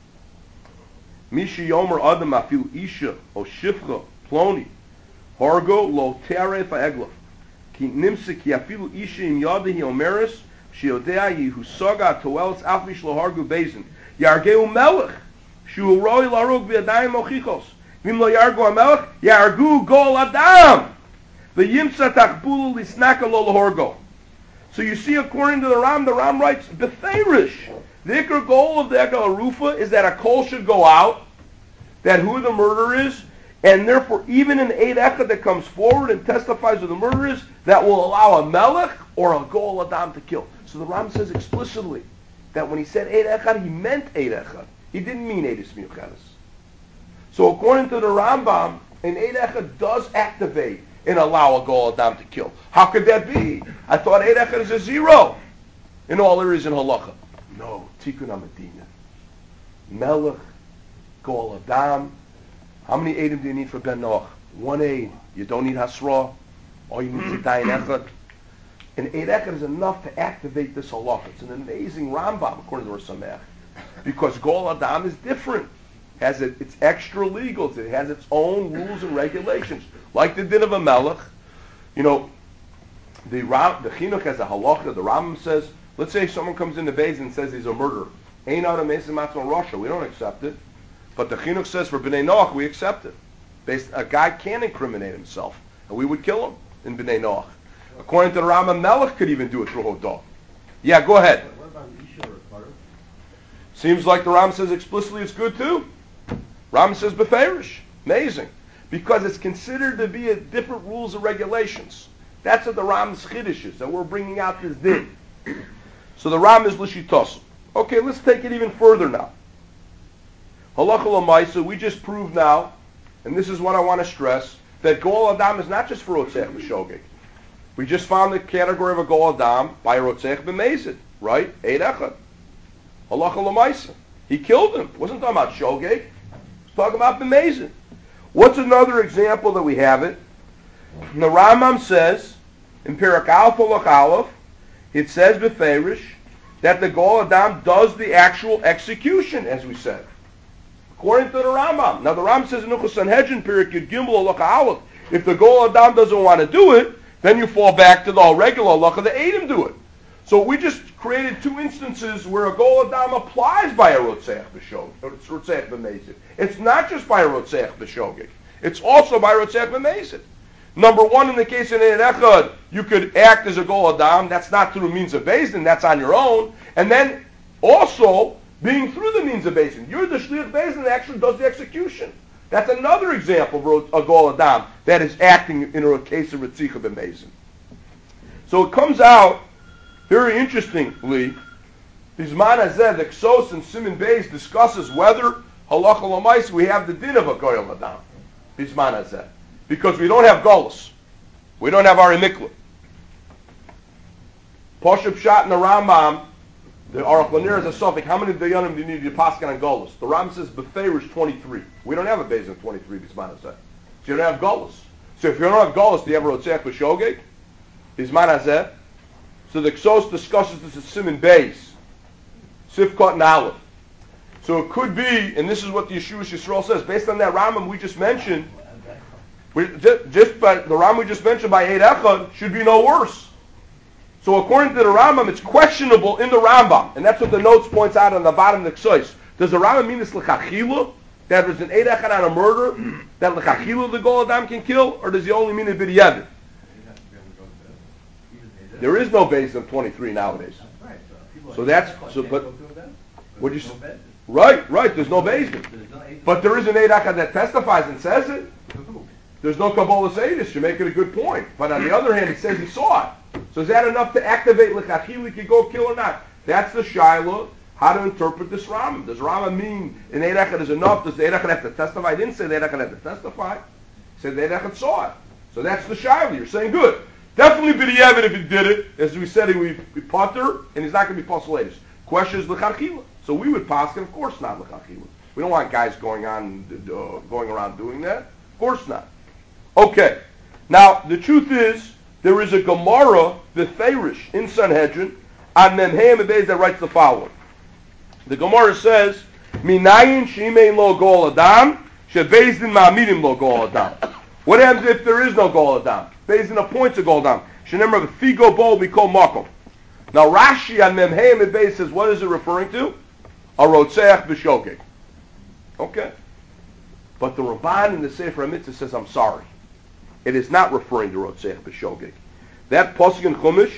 Misha Yomer Adam Afil Isha O Shifcha Ploni Hargo Lo Teare Fa'egla Ki Nimsik Yafilu Isha Im Yadahi Omeris Shiodea Yehu Saga Toelis Afmish Lo Hargu Bezin Yargeu Melech Shu Roi Larug V'Adayim Mochichos Vim Lo Yargu HaMelech Yargu Gol Adam V'Yimsa Tachbulu Lisnaka Lo Hargo. So you see, according to the Ram writes, Beferish. The ikar goal of the Egla Rufa is that a call should go out, that who the murderer is, and therefore even an Eid Echad that comes forward and testifies who the murderer is, that will allow a Melech or a Gol Adam to kill. So the Ram says explicitly that when he said Eid Echad, he meant Eid Echad. He didn't mean Eidus Miuchedes. So according to the Rambam, an Eid Echad does activate and allow a Gol Adam to kill. How could that be? I thought Eid Echad is a zero in all areas in Halacha. No, Tikkun HaMedina. Melech, Gol Adam. How many Eidim do you need for Ben Noach? One Eid. You don't need Hasra. All you need is a Dayan Echad. And Eid Echad is enough to activate this halacha. It's an amazing Rambam, according to Rosh Sameach. Because Gol Adam is different. It's extra legal. It has its own rules and regulations. Like the din of a Melech. You know, the Chinuch has a halacha. The Rambam says, let's say someone comes into Beis and says he's a murderer. Ein Adam Mesim Matzon Rasha. We don't accept it. But the Chinuch says for Bnei Noach, we accept it. A guy can incriminate himself. And we would kill him in Bnei Noach. According to the Rambam, Melech could even do it through Hodah. Yeah, go ahead. What about Isha or Kara? Seems like the Rambam says explicitly it's good too. Rambam says Beferish. Amazing. Because it's considered to be a different rules and regulations. That's what the Rambam's Chiddush is. And we're bringing out this din. So the Ram is Lishitos. Okay, let's take it even further now. Halacha l'maisa, we just proved now, and this is what I want to stress, that Gol Adam is not just for Rotzech B'Shogeg. We just found the category of a Gol Adam by Rotzech B'Mezid, right? Eid Echad. Halacha l'maisa. He killed him. Wasn't talking about Shogeg. He's talking about B'Mezid. What's another example that we have it? The Rambam says, in Perek Aleph Halach Aleph, it says Beferish that the Gol Adam does the actual execution, as we said. According to the Rambam. Now the Rambam says in Nuchas Sanhedrin, Perek Yud Gimel Halach Aleph, if the Gol Adam doesn't want to do it, then you fall back to the regular halacha, the Eidim do it. So we just created two instances where a Gol Adam applies by a Rotzech B'Mezid. It's not just by a Rotzech B'Shogeg. It's also by Rotzech B'Mezid. Number one, in the case of Eid Echad, you could act as a Gol Adam. That's not through means of Beis Din. That's on your own. And then also being through the means of Beis Din. You're the Shliach Beis Din that actually does the execution. That's another example of a Gol Adam that is acting in a case of Ritzicha B'Beis Din. So it comes out, very interestingly, Bizman Hazeh, the Ksos and Siman Beis discusses whether Halacha L'Mais we have the din of a Gol Adam. Bizman Hazeh. Because we don't have Golus. We don't have our Mikla. Poshup Shat in the Rambam, the Aruch Lanier is a suffix. How many Dayanim do you need to paskin on Golus? The Rambam says Beferish 23. We don't have a Beis Din 23, Bizman Hazeh. So you don't have Golus. So if you don't have Golus, do you have a Rotzech B'Shogeg? Bizman Hazeh. So the Ksos discusses this at Siman Beis, Sifkot and Aleph. So it could be, and this is what the Yeshua Yisrael says, based on that Rambam we just mentioned, just by the Rambam we just mentioned by Eid Echad should be no worse. So according to the Rambam, it's questionable in the Rambam, and that's what the notes points out on the bottom of the Ksos. Does the Rambam mean this l'chachila, that there's an Eid Echad on a murder, that l'chachila the Gol Adam can kill, or does he only mean it b'diavad? There is no Beis Din 23 nowadays. So that's but what you say? Right. There's no Beis Din, but there is an Eid Echad that testifies and says it. There's no Kabbalah Seidus. You're making a good point. But on the other hand, he says he saw it. So is that enough to activate l'chachil? He could go kill or not? That's the Shiloh. How to interpret this Rambam? Does Rambam mean an Eid Echad is enough? Does the Eid Echad have to testify? I didn't say the Eid Echad had to testify. He said the Eid Echad saw it. So that's the Shiloh. You're saying good. Definitely b'diavad if he did it. As we said, we putter, and he's not going to be posulatus. Question is l'chachila. So we would paskin, of course not l'chachila. We don't want guys going around doing that. Of course not. Okay. Now the truth is, there is a Gemara, the Ferish in Sanhedrin, on Memhem Beis that writes the following. The Gemara says, "Minayin shimei lo gol adam, shebezdin ma'amidim lo gol adam." What happens if there is no gol adam? Bezdin appoints a gol adam. Shenemar figo bo b'kol makom. Now Rashi on Memhem Beis says, what is it referring to? A rotzeach b'shogeg. Okay. But the Ramban in the Sefer HaMitzvah says, I'm sorry. It is not referring to rotzeach b'shogeg. That pasuk in Chumash,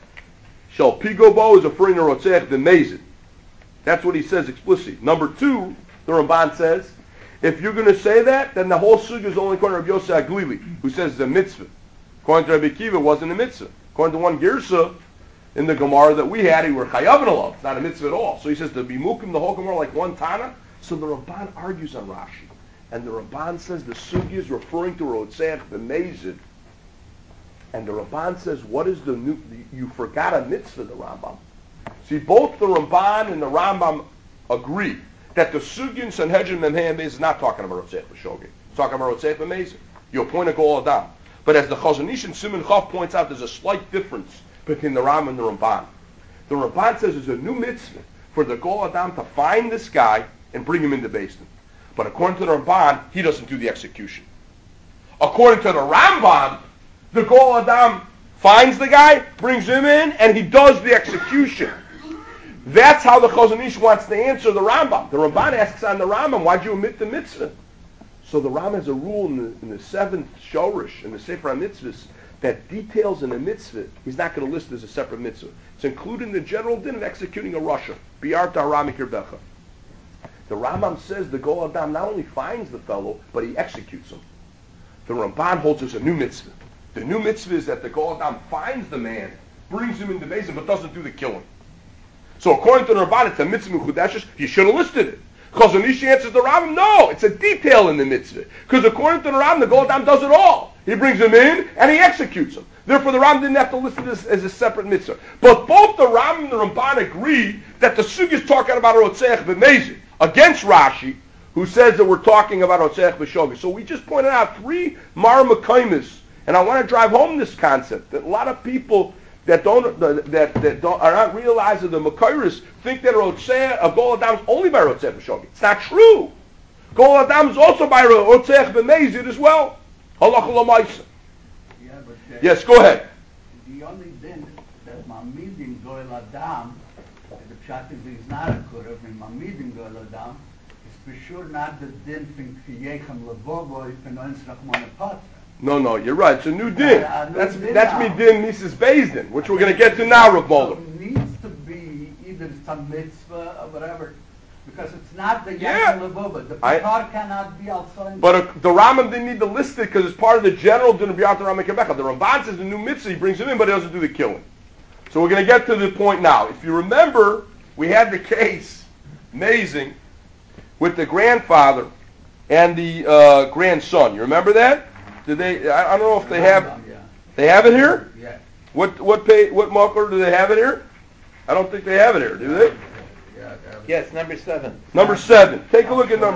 shel pigobo, is referring to rotzeach b'mezid. That's what he says explicitly. Number two, the Ramban says, if you're going to say that, then the whole sugya is only according to Rabbi Yosef Aglili, who says it's a mitzvah. According to Rabbi Akiva, it wasn't a mitzvah. According to one Girsa in the Gemara that we had, he were chayav alav. It's not a mitzvah at all. So he says to be mukim the whole Gemara like one Tana. So the Ramban argues on Rashi. And the Ramban says the sugya is referring to rotzeach b'mezid. And the Ramban says, what is the new, you forgot a mitzvah, the Rambam. See, both the Ramban and the Rambam agree that the sugya in Sanhedrin Memhem is not talking about rotzeach b'shogeg. It's talking about rotzeach b'mezid. You appoint a gol adam. But as the Chazon Ish and Simon Chav points out, there's a slight difference between the Ram and the Ramban. The Ramban says there's a new mitzvah for the gol adam to find this guy and bring him into Beis Din. But according to the Ramban, he doesn't do the execution. According to the Rambam, the gol adam finds the guy, brings him in, and he does the execution. That's how the Chazon Ish wants to answer the Rambam. The Ramban asks on the Rambam, why'd you omit the mitzvah? So the Ram has a rule in the seventh Shorish, in the Sefer HaMitzvahs, that details in a mitzvah, he's not going to list as a separate mitzvah. It's included in the general din of executing a rasha. Bi'arta haramik irbecha. The Rambam says the Gol Adam not only finds the fellow, but he executes him. The Ramban holds as a new mitzvah. The new mitzvah is that the Gol Adam finds the man, brings him into Beis Din, but doesn't do the killing. So according to the Ramban, it's a mitzvah chudeshes. You should have listed it. Chazon Ish answers the Rambam, no, it's a detail in the mitzvah. Because according to the Rambam, the Gol Adam does it all. He brings him in and he executes him. Therefore, the Rambam didn't have to list this as a separate mitzvah. But both the Rambam and the Ramban agree that the sugya is talking about rotzeach b'mezid against Rashi, who says that we're talking about rotzeach b'shogeg. So we just pointed out three mar makaimis, and I want to drive home this concept that a lot of people that are not realizing the makairis think that a gol adam is only by rotzeach b'shogeg. It's not true. Gol adam is also by rotzeach b'mezid as well. Halacha l'maisa. Yeah, but Yes, go ahead. the only din that mamidim goel adam, the pshat is he's not a kurev, and mamidim goel adam is for sure not the din from kiyechem levoboy fenoins rachmon apatra. No, you're right. It's a new din. That's New din that's now. me din Mrs. Beis Din, which we're going to get to now, Rav So Boulder. it needs to be either some mitzvah or whatever, because it's not the Yeah. yechem levoboy. The I- pikar cannot be outside. But the Rambam didn't need to list it because it's part of the general din of B'yat Ramah Kebecha. The Ramban says the new mitzvah, he brings him in, but he doesn't do the killing. So we're going to get to the point now. If you remember, we had the case, amazing, with the grandfather and the grandson. You remember that? Did they? I don't know if they have. Yeah. They have it here. Yeah. What makar do they have it here? I don't think they have it here. Do they? Yeah. Yes, number 7. Number 7. Take a look at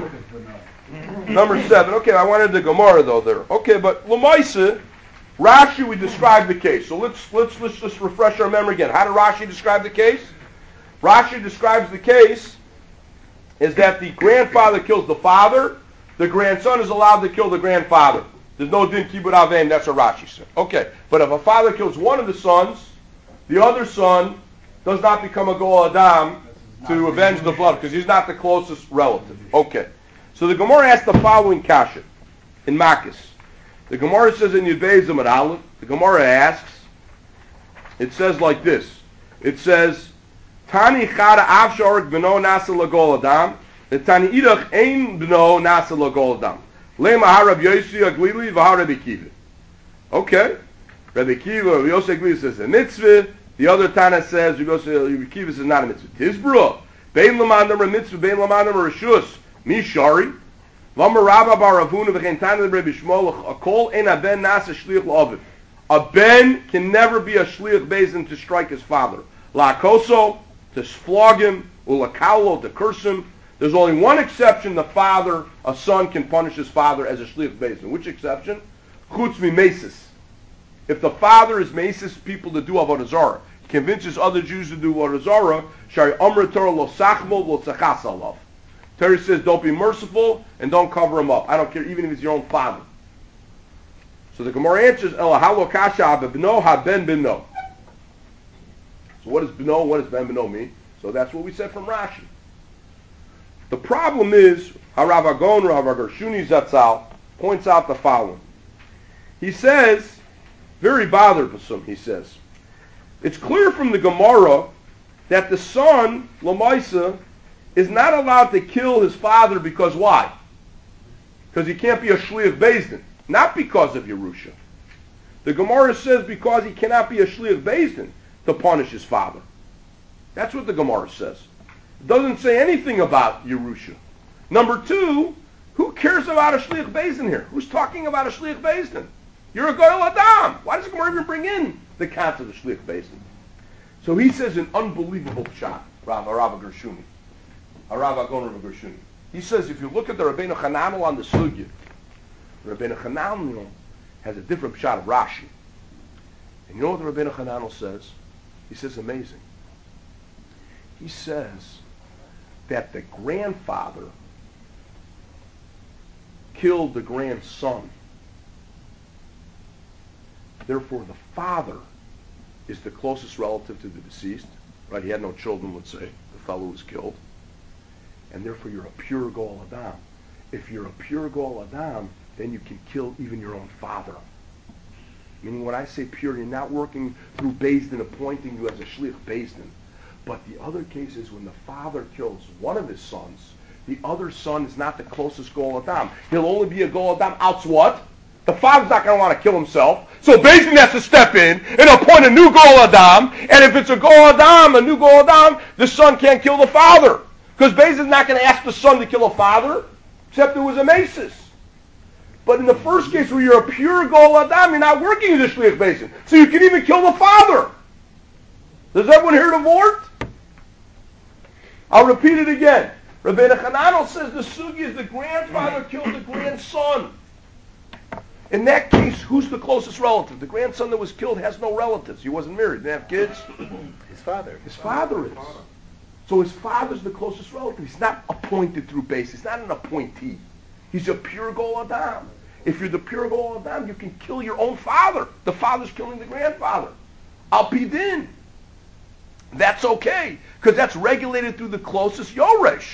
number 7. Okay, I wanted the Gemara though there. Okay, but Lamaisa, Rashi, we described the case. So let's just refresh our memory again. How did Rashi describe the case? Rashi describes the case is that the grandfather kills the father, the grandson is allowed to kill the grandfather. There's no din kibud avein, that's what Rashi said. Okay, but if a father kills one of the sons, the other son does not become a Gol Adam to avenge the blood, because he's not the closest relative. Okay, so the Gemara asks the following kasha in Makis. The Gemara says in Yud Beis Amud Aleph, the Gemara asks, it says like this, it says, Tani chada avsharik b'no nasa l'gol adam, the Tani idach ein b'no nasa l'gol adam. Lema harav Yosi Aglili v'harav Rabbi Kiva. Okay, Rabbi Kiva, Rabbi Yossi Aglili says a mitzvah. The other Tana says Rabbi Kiva says not a mitzvah. Tizbra, bein lamadam a mitzvah, bein lamadam a reshus. Mishari, v'amar Rabba bar Ravuna v'chein Tana Rabbi Shmuel a kol ein a ben nasa shliach l'ovid. A ben can never be a shliach beis din to strike his father. La koso, to flog him, ulakalo, to curse him. There's only one exception: a son can punish his father as a shliach beis. Which exception? Chutz mimesis. If the father is mesis people to do avodah zarah, convinces other Jews to do avodah zarah, shari amra Torah lo sachmo lo tzachas alav. Torah says, don't be merciful and don't cover him up. I don't care, even if it's your own father. So the Gemara answers, Ela halo kasha b'no ha ben b'no. So what does b'no, what does ben b'no mean? So that's what we said from Rashi. The problem is, Harav Agon, Rav Gershuni Zatzal, points out the following. He says, very bothersome, he says, it's clear from the Gemara that the son, Lamaisa, is not allowed to kill his father because why? Because he can't be a Shliach Beis Din, not because of Yerusha. The Gemara says because he cannot be a Shliach Beis Din to punish his father. That's what the Gemara says. It doesn't say anything about Yerusha. Number two, who cares about a Shliach Beis Din here? Who's talking about a Shliach Beis Din? You're a Goyal Adam. Why does the Gemara even bring in the concept of Shliach Beis Din? So he says an unbelievable shot, Rav Gershuni. Rav Agon Rav Gershuni. He says if you look at the Rabbeinu Hananel on the Sugya, Rabbeinu Hananel has a different shot of Rashi. And you know what the Rabbeinu Hananel says? He says amazing. He says that the grandfather killed the grandson. Therefore, the father is the closest relative to the deceased. Right? He had no children, let's say. The fellow was killed. And therefore, you're a pure Goel Adam. If you're a pure Goel Adam, then you can kill even your own father. Meaning, when I say pure, you're not working through Beis Din appointing you as a Shliach Beis Din. But the other case is when the father kills one of his sons, the other son is not the closest Goel Adam. He'll only be a Goel Adam out what? The father's not going to want to kill himself. So Beis Din has to step in and appoint a new Goel Adam. And if it's a Goel Adam, a new Goel Adam, the son can't kill the father. Because Beis Din's not going to ask the son to kill a father, except it was a mesis. But in the first case where you're a pure Goel Adam, you're not working as a Shliach Beis Din. So you can even kill the father. Does everyone hear the word? I'll repeat it again. Rabbeinu Hananel says the sugi is the grandfather killed the grandson. In that case, who's the closest relative? The grandson that was killed has no relatives. He wasn't married. Didn't have kids. His father. His father is. So his father's the closest relative. He's not appointed through base. He's not an appointee. He's a pure Goel Adam. If you're the pure Goel Adam, you can kill your own father. The father's killing the grandfather. Al Pi Din. That's okay, because that's regulated through the closest Yoresh.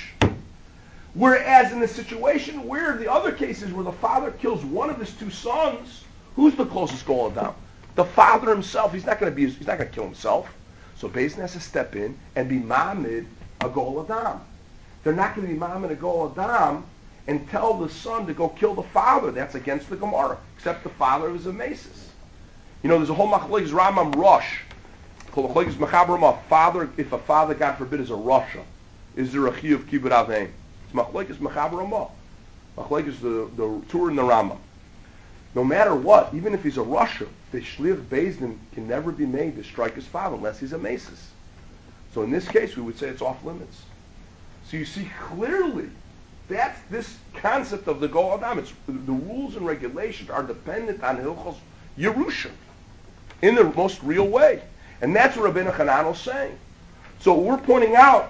Whereas in the situation where the other cases where the father kills one of his two sons, who's the closest Goel Adam? The father himself. He's not going to kill himself. So Beis Din has to step in and be Ma'amid a Goel Adam. They're not going to be Ma'amid a Goel Adam and tell the son to go kill the father. That's against the Gemara. Except the father is a mesis. You know, there's a whole machlekes Rambam Rosh. Machlekes Mechaber father, if a father, God forbid, is a Rasha, is there a chiyuv kibbud avein? It's machlekes Mechaber Ramah. Machlekes the Tur and the Rambam. No matter what, even if he's a Rasha, the Shliach Beis Din can never be made to strike his father unless he's a mesis. So in this case, we would say it's off limits. So you see clearly, that's this concept of the Goel Adam. It's the rules and regulations are dependent on Hilchos Yerusha in the most real way. And that's what Rabbeinu Hananel is saying. So we're pointing out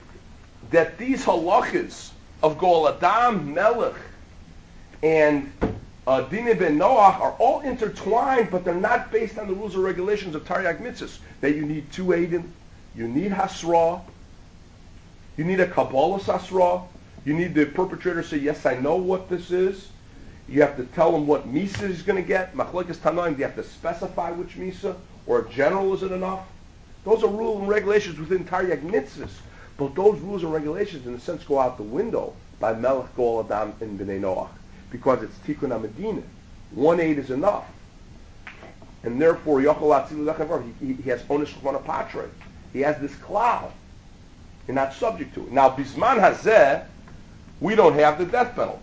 that these halachas of Goel Adam, Melech, and Dinei ben Noach are all intertwined, but they're not based on the rules or regulations of Taryag Mitzvahs. That you need two Eidim, you need Hasra, you need a Kabbalah Hasra, you need the perpetrator to say, yes, I know what this is. You have to tell him what Misa he's going to get. Machlekes Tanoim, you have to specify which Misa, or a general isn't enough. Those are rules and regulations within Taryag Mitzvahs. But those rules and regulations, in a sense, go out the window by Melech Goel Adam and Bnei Noach. Because it's Tikkun HaMedina. 1/8 is enough. And therefore, Yochel Atzilu Lechavar, he has Onish Chwana Patre. He has this cloud. You're not subject to it. Now, Bisman Hazeh, we don't have the death penalty.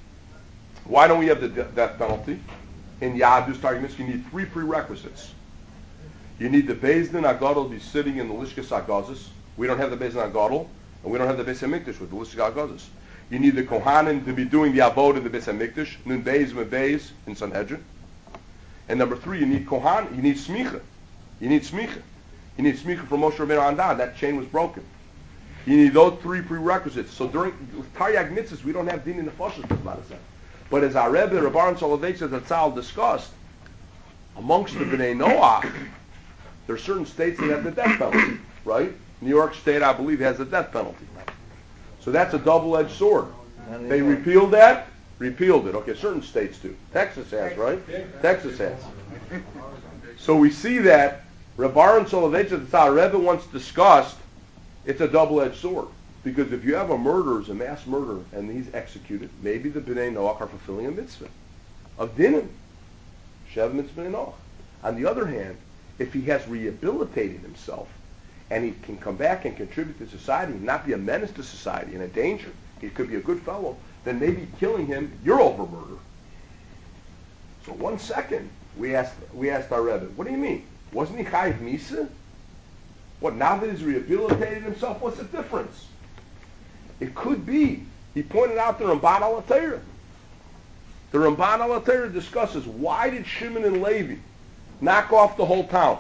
Why don't we have the death penalty? In Yadus Taryag Mitzvah, you need 3 prerequisites. You need the Beis Din Agadol be sitting in the Lishkas Agazis. We don't have the Beis Din Agadol. And we don't have the Beis HaMikdash with the Lisig Al-Gazos. You need the Kohanim to be doing the Avod in the Beis HaMikdash, Nun Beis, Nun Beis, in Sanhedrin. And number 3, you need Kohan, you need Smicha. You need Smicha. You need Smicha from Moshe Rabbeinu on down. That chain was broken. You need those 3 prerequisites. So during Taryag Mitzvahs, we don't have Din in the Foshas, but as our Rebbe, Rav Aharon Soloveitchik Zatzal discussed, amongst the Bnei Noach, there are certain states that have the death penalty, right? New York State, I believe, has the death penalty. So that's a double-edged sword. They repealed that, repealed it. Okay, certain states do. Texas has, right? Texas has. So we see that Rav Aharon Soloveitchik Zatzal, Rebbe once discussed, it's a double-edged sword. Because if you have a murderer, a mass murderer, and he's executed, maybe the Bnei Noach are fulfilling a mitzvah of dinim. Shev mitzvah Bnei Noach. On the other hand, if he has rehabilitated himself, and he can come back and contribute to society, and not be a menace to society and a danger, he could be a good fellow, then maybe killing him, you're over murder. So 1 second, we asked our Rebbe, what do you mean? Wasn't he chayiv misa? What, now that he's rehabilitated himself, what's the difference? It could be, he pointed out the Ramban al Torah. The Ramban al Torah discusses, why did Shimon and Levi knock off the whole town?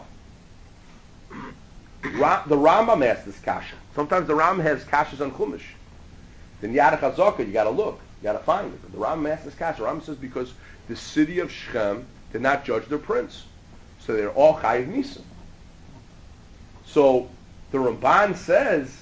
The Rambam asked this kasha. Sometimes the Rambam has kashas on Chumash. Then Yad HaChazaka, you got to look, you got to find it. But the Rambam asks this kasha. The Rambam says because the city of Shechem did not judge their prince, so they're all chayiv misa. So the Ramban says,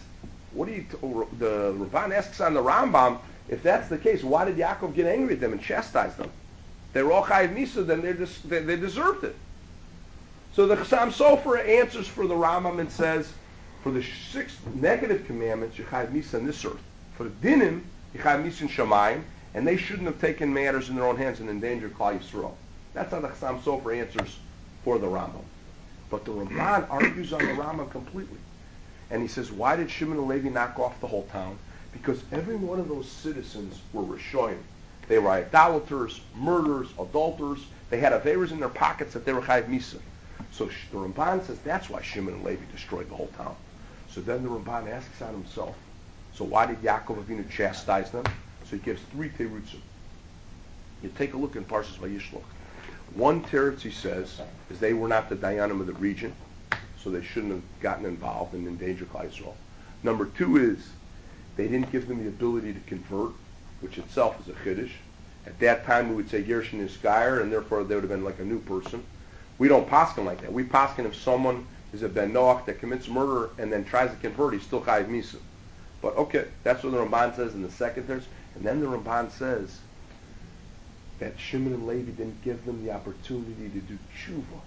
the Ramban asks on the Rambam, if that's the case, why did Yaakov get angry at them and chastise them? They were all chayiv misa, then they deserved it. So the Chassam Sofer answers for the Rambam and says, for the 6 negative commandments, you chayiv misa on this earth. For the dinim, you chayiv misa in Shamayim, and they shouldn't have taken matters in their own hands and endangered Klal Yisrael. That's how the Chassam Sofer answers for the Rambam. But the Ramban argues on the Rambam completely. And he says, why did Shimon and Levi knock off the whole town? Because every one of those citizens were Rishoyim. They were idolaters, murderers, adulterers. They had averas in their pockets that they were chayiv misa. So the Ramban says that's why Shimon and Levi destroyed the whole town. So then the Ramban asks on himself, so why did Yaakov Avinu chastise them? So he gives 3 terutzim. You take a look in Parshas Vayishlach. One teretz, he says, is they were not the Dayanim of the region, so they shouldn't have gotten involved and endangered Klal Yisrael. Number 2 is they didn't give them the ability to convert, which itself is a chiddush. At that time, we would say Gershon is Geyer, and therefore they would have been like a new person. We don't paskin like that. We paskin if someone is a ben Noach that commits murder and then tries to convert, he's still chayiv misa. But okay, that's what the Ramban says in the second verse. And then the Ramban says that Shimon and Levi didn't give them the opportunity to do tshuva.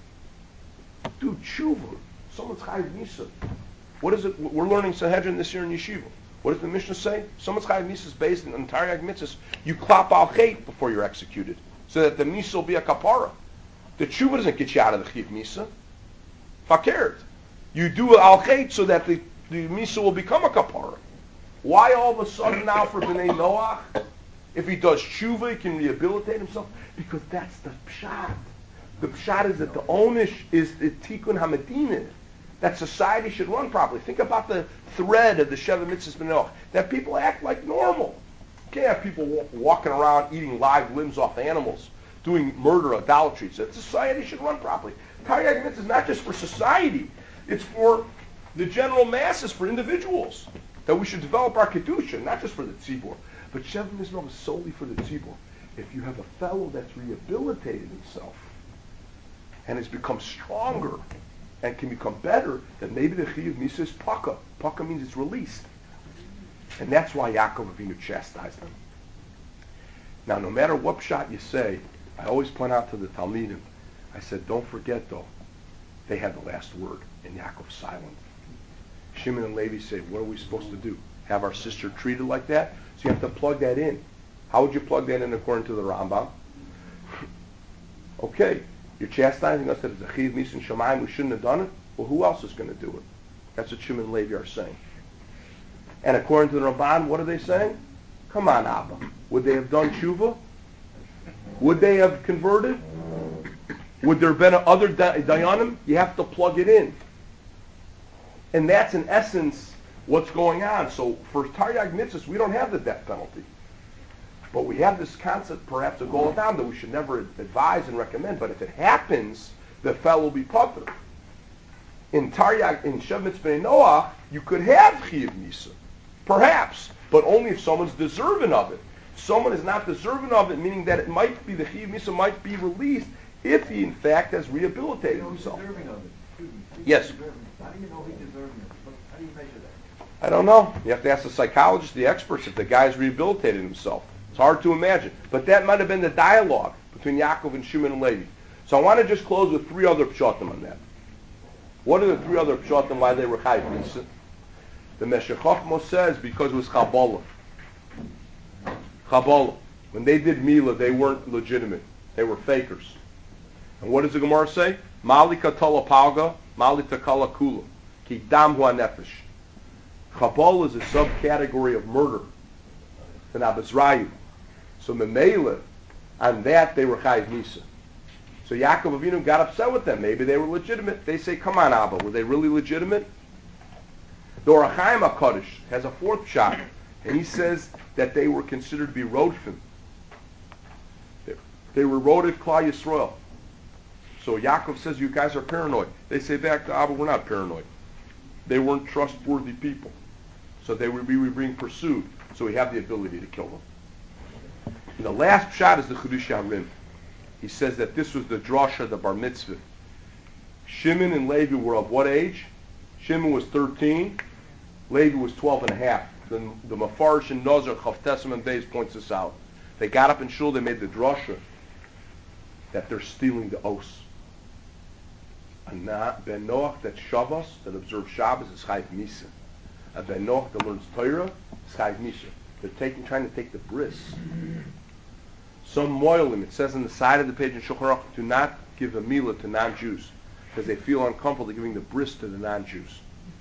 Do tshuva. Someone's chayiv misa. What is it? We're learning Sanhedrin this year in Yeshiva. What does the Mishnah say? Someone's chayiv misa is based on Taryag mitzvahs. You klap al chet before you're executed, so that the misa will be a kapara. The tshuva doesn't get you out of the chiv misa. Fakert. You do al chet so that the misa will become a kapara. Why all of a sudden now for Bnei Noach? If he does tshuva, he can rehabilitate himself. Because that's the pshat. The pshat is that the onish is the tikkun hamadinah. That society should run properly. Think about the thread of the Sheva Mitzvahs Bnei Noach. That people act like normal. You can't have people walking around eating live limbs off animals, doing murder, idolatry. So society should run properly. Taryag mitzvah is not just for society. It's for the general masses, for individuals. That we should develop our kedusha, not just for the tzibur. But Sheva Mitzvah is solely for the tzibur. If you have a fellow that's rehabilitated himself and has become stronger and can become better, then maybe the chiyuv misa is paka. Paka means it's released. And that's why Yaakov Avinu chastised them. Now, no matter what pshat you say, I always point out to the Talmidim, I said, don't forget though, they had the last word, and Yaakov's silent. Shimon and Levi say, what are we supposed to do? Have our sister treated like that? So you have to plug that in. How would you plug that in according to the Rambam? Okay, you're chastising us that it's a chiv misin shamayim, we shouldn't have done it? Well, who else is going to do it? That's what Shimon and Levi are saying. And according to the Ramban, what are they saying? Come on, Abba. Would they have done tshuva? Would they have converted? Would there have been other dayanim? You have to plug it in. And that's in essence what's going on. So for Taryag mitzvahs, we don't have the death penalty. But we have this concept, perhaps, of Gol Adam that we should never advise and recommend. But if it happens, the fellow will be putter. In Taryag, in Shev Mitzvah Noach, you could have Chiyuv Misa. Perhaps. But only if someone's deserving of it. If someone is not deserving of it, meaning that it might be, the Chiyuv Misa might be released if he, in fact, has rehabilitated himself. Deserving of it. Yes. How do you know he's deserving of it? How do you measure that? I don't know. You have to ask the psychologists, the experts, if the guy's rehabilitated himself. It's hard to imagine. But that might have been the dialogue between Yaakov and Shimon and Levi. So I want to just close with 3 other pshatim on that. What are the 3 other pshatim why they were chayiv misa? The Meshech Chochmah says because it was Chabolah. Chabolah. When they did Mila, they weren't legitimate. They were fakers. And what does the Gemara say? Mali katala palga, mali takala kula. Ki dam hu nefesh. Chabolah is a subcategory of murder. An Abizrayu. So Memela, on that they were chayiv misa. So Yaakov Avinu got upset with them. Maybe they were legitimate. They say, come on, Abba, were they really legitimate? The Orach Chaim HaKadosh has a 4th shot, and he says that they were considered to be Rodfim. They were Rodef Klal Yisrael. So Yaakov says, you guys are paranoid. They say back to Abba, we're not paranoid. They weren't trustworthy people. So they would be being pursued. So we have the ability to kill them. And the last shot is the Chedush HaRim. He says that this was the drasha, the bar mitzvah. Shimon and Levi were of what age? Shimon was 13. Levi was 12 and a half. The Mefarish and Nazar, Chavtesim and Beis points this out. They got up in shul, they made the drasha that they're stealing the os. And Ben Noach that Shabbos, that observes Shabbos, is chayiv misa. A Ben Noach that learns Torah is chayiv misa. They're trying to take the bris. Some moilim, it says on the side of the page in Shulchan Aruch, do not give a milah to non-Jews because they feel uncomfortable giving the bris to the non-Jews.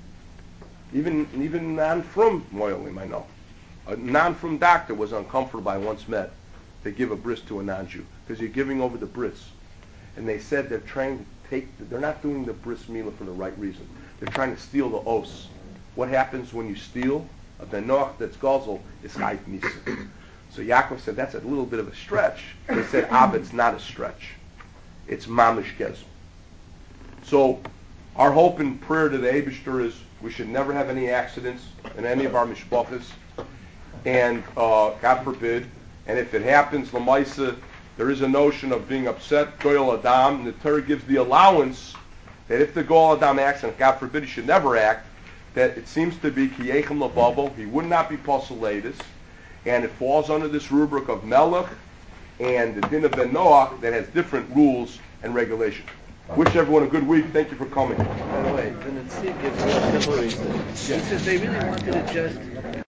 Even non-from moilim, I know. A non-from doctor was uncomfortable I once met. They give a bris to a non-Jew because you're giving over the bris. And they said they're trying to they're not doing the bris milah for the right reason. They're trying to steal the os. What happens when you steal? A Ben Noach that's gazel is chayiv misa. So Yaakov said that's a little bit of a stretch. They said, it's not a stretch. It's mamish gezel. So our hope and prayer to the Eibishter is we should never have any accidents in any of our mishpachas. And God forbid, and if it happens, Lamaisa, there is a notion of being upset, Goyal Adam, and the Torah gives the allowance that if the Goyal Adam acts, and God forbid he should never act, that it seems to be Kiyechem Lababo, he would not be Poselatus, and it falls under this rubric of Melech and the Din of Ben Noach that has different rules and regulations. Wish everyone a good week. Thank you for coming. By the way, the Netziv gives a similar reason. He says they really wanted to just